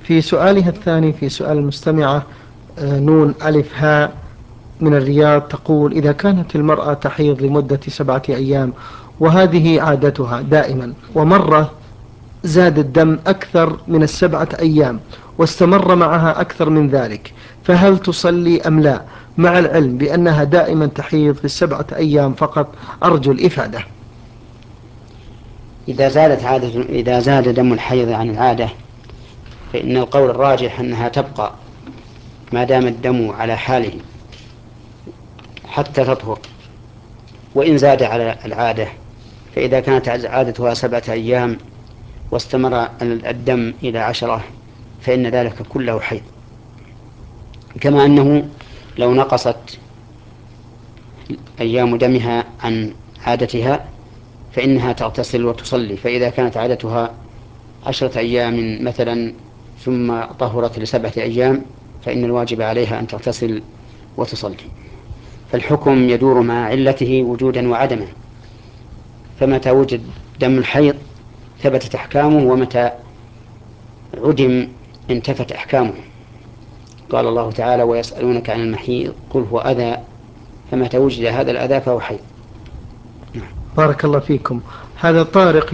في سؤالها الثاني، في سؤال المستمعة نون ألف هاء من الرياض، تقول: إذا كانت المرأة تحيض لمدة 7 أيام وهذه عادتها دائما، ومرة زاد الدم أكثر من ال7 أيام واستمر معها أكثر من ذلك، فهل تصلي أم لا، مع العلم بأنها دائما تحيض في ال7 أيام فقط؟ أرجو الإفادة. إذا زاد دم الحيض عن العادة، فإن القول الراجح أنها تبقى ما دام الدم على حاله حتى تطهر. وإن زاد على العادة، فإذا كانت عادتها 7 أيام واستمر الدم إلى 10، فإن ذلك كله حيض. كما أنه لو نقصت أيام دمها عن عادتها فإنها تغتسل وتصلي. فإذا كانت عادتها 10 أيام مثلا ثم طهرت ل7 أيام، فإن الواجب عليها أن تغتسل وتصلي. فالحكم يدور مع علته وجودا وعدما، فمتى وجد دم الحيض ثبتت أحكامه، ومتى عدم انتفت أحكامه. قال الله تعالى: ويسألونك عن المحيض قل هو أذى فمتى وجد هذا الأذى فهو حيض. بارك الله فيكم. هذا طارق